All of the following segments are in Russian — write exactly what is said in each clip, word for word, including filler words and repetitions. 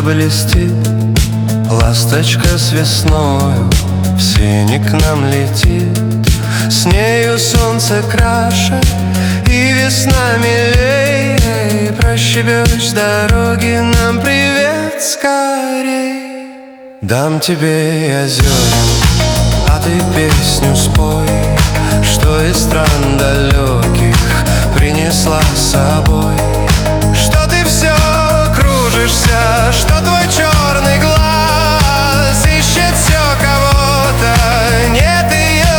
блестит, ласточка с весною в сине к нам летит. С нею солнце краше и весна милей. Прощебешь с дороги нам привет скорей. Дам тебе я зерен, а ты песню спой, что из стран далеких принесла с собой. Что ты все кружишься, что твой черный глаз ищет все кого-то, нет ее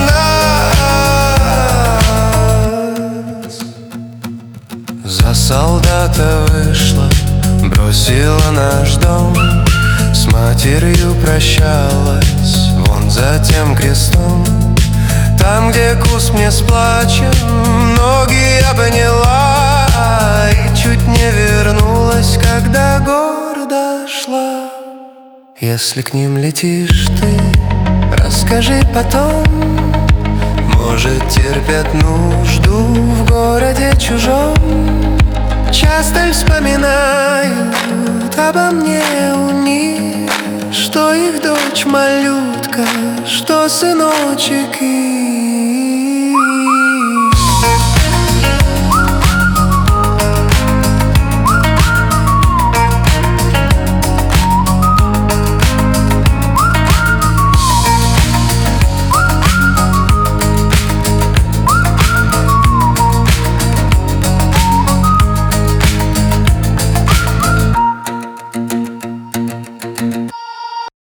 у нас. За солдата вышла, бросила наш дом, с матерью прощалась вон за тем крестом. Там, где куст мне с плачем ноги обняла, и чуть не вернулась, когда гордо шла. Если к ним летишь ты, расскажи потом. Может, терпят нужду в городе чужом. Часто вспоминают обо мне у них, что их дочь малютка, что сыночек их.